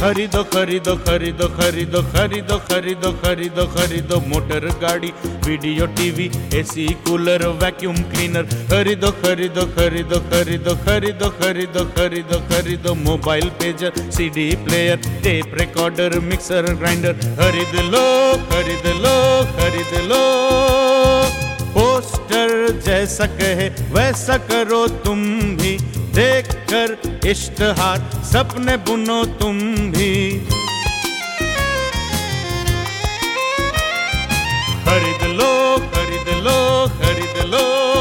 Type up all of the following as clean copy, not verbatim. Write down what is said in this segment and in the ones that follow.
खरीदो खरीदो खरीदो खरीदो खरीदो खरीदो खरीदो खरीदो मोटर गाड़ी, video TV, AC, cooler, vacuum cleaner. खरीदो खरीदो खरीदो खरीदो खरीदो खरीदो खरीदो खरीदो mobile pager, CD player, tape recorder, mixer grinder. खरीद लो खरीद लो खरीद लो। पोस्टर जैसा कहे वैसा करो तुम भी, देखकर इश्तहार सपने बुनो तुम भी। खरीद लो खरीद लो खरीद लो।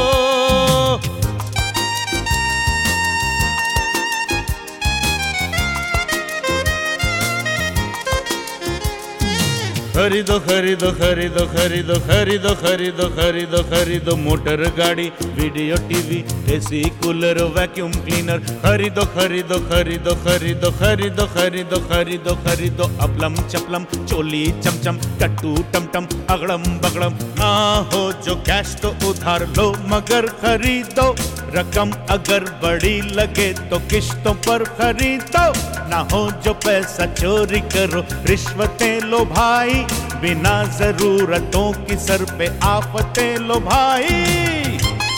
खरीदो खरीदो खरीदो खरीदो खरीदो खरीदो खरीदो खरीदो मोटर गाड़ी, video TV, AC, cooler, vacuum cleaner. खरीदो खरीदो खरीदो खरीदो खरीदो खरीदो खरीदो खरीदो अपलम चपलम, चोली चमचम, टट्टू टमटम, अगड़म बगड़म। ना हो जो कैश तो उधार लो मगर खरीदो, रकम अगर बड़ी लगे तो किश्तों पर खरीदो। ना हो जो पैसा चोरी करो रिश्वतें लो भाई, बिना जरूरतों की सर पे आफतें लो भाई।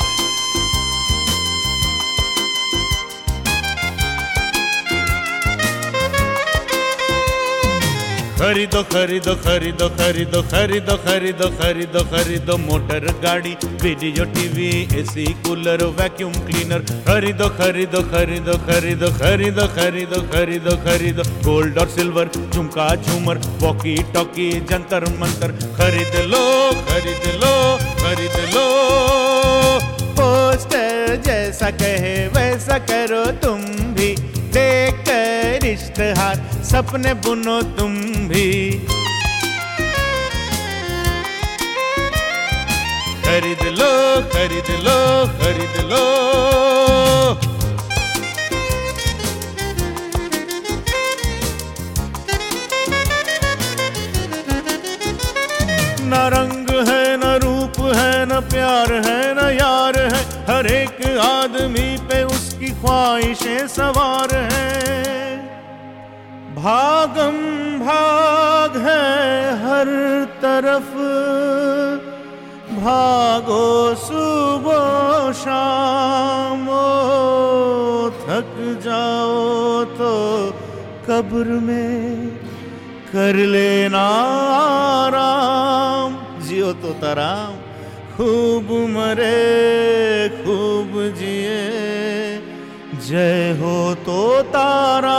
खरीदो खरीदो खरीदो खरीदो खरीदो खरीदो खरीदो खरीदो मोटर गाड़ी, video TV, AC, cooler, vacuum cleaner. खरीदो खरीदो खरीदो खरीदो खरीदो खरीदो खरीदो खरीदो गोल्ड और सिल्वर, झुमका झूमर, वॉकी टॉकी, जंतर मंतर। खरीद लो खरीद लो खरीद लो। पोस्टर जैसा कहे वैसा करो तुम भी, देखकर इश्तहार सपने बुनो तुम भी। खरीद लो खरीद लो खरीद लो। न रंग है न रूप है न प्यार है न यार है, हर एक आदमी पे उसकी ख्वाहिशें सवार हैं। भागम भाग है हर तरफ, भागो सुबह शाम। ओ थक जाओ तो कब्र में कर लेना आराम। जियो तो तराम, खूब मरे खूब जिए, जय हो तो तारा।